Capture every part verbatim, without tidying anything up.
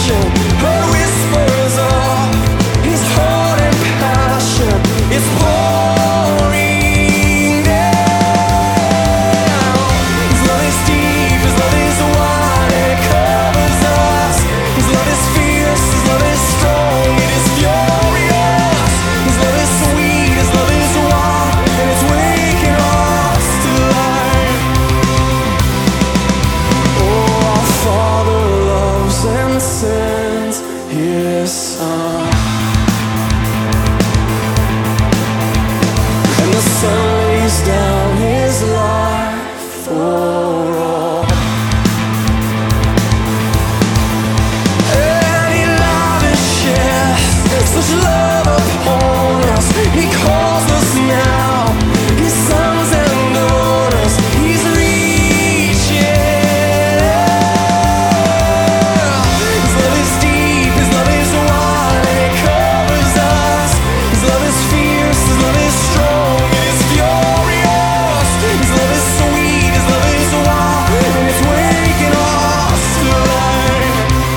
ocean. Her whispers are his heart and passion. It's pouring down. His love is deep, his love is wide, and it covers us. His love is fierce, his love is strong, it is furious. His love is sweet, his love is wild, and it's waking us to life. Oh, our Father loves and sends His Son, and the Son lays down His life for all. And He lavishes such love upon us. He calls us now His sons and daughters. He's reaching. His love is deep, His love is wide, and it covers us. His love is fierce, His love is strong, it is furious. His love is sweet, His love is wild, and it's waking us to life.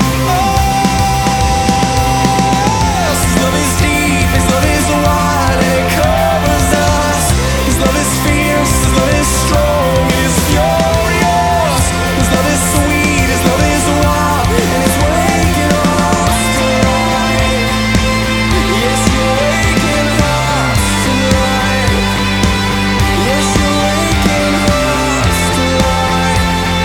His love is deep, His love is wide, and it covers us. His love is fierce, His love is strong, it is furious. His love is sweet, His love is wild, and it's waking us to life. Yes, you're waking us to life. Yes, you're waking us to life.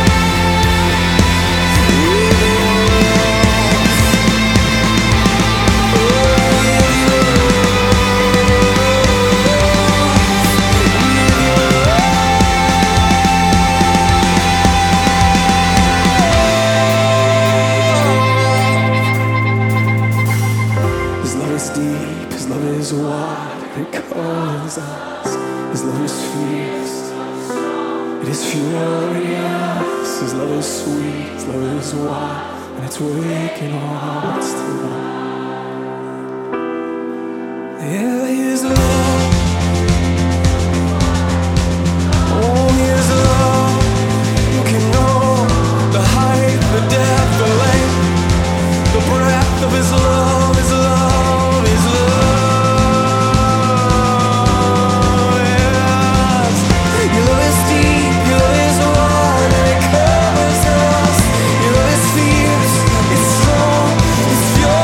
His love is deep, His love is wide, and it covers us. His love is fierce, it is furious. His love is sweet, His love is wild, and it's waking us to life. Yeah, His love, oh, His love, you can know the height, the depth, the length, the breath of His love, His love, His love, yes. Your love is deep, Your love is wide, and it covers us. Your love is fierce, it's strong, it's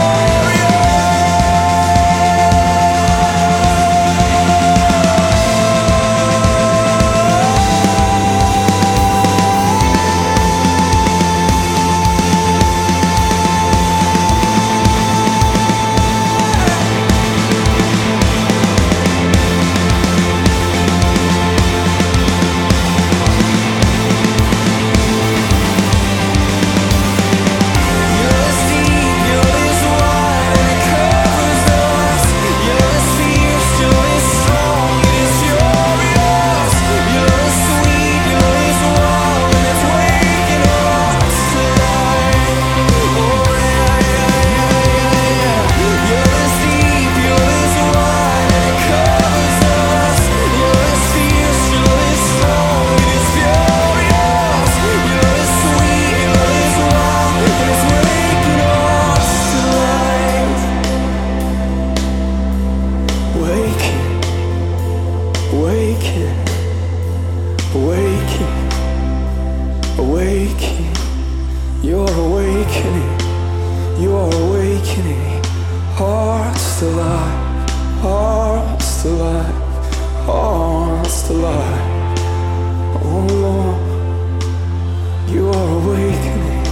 hearts to life, hearts to life, hearts to life. Oh Lord, you are awakening.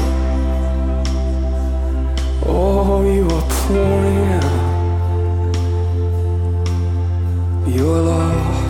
Oh, you are pouring out your love.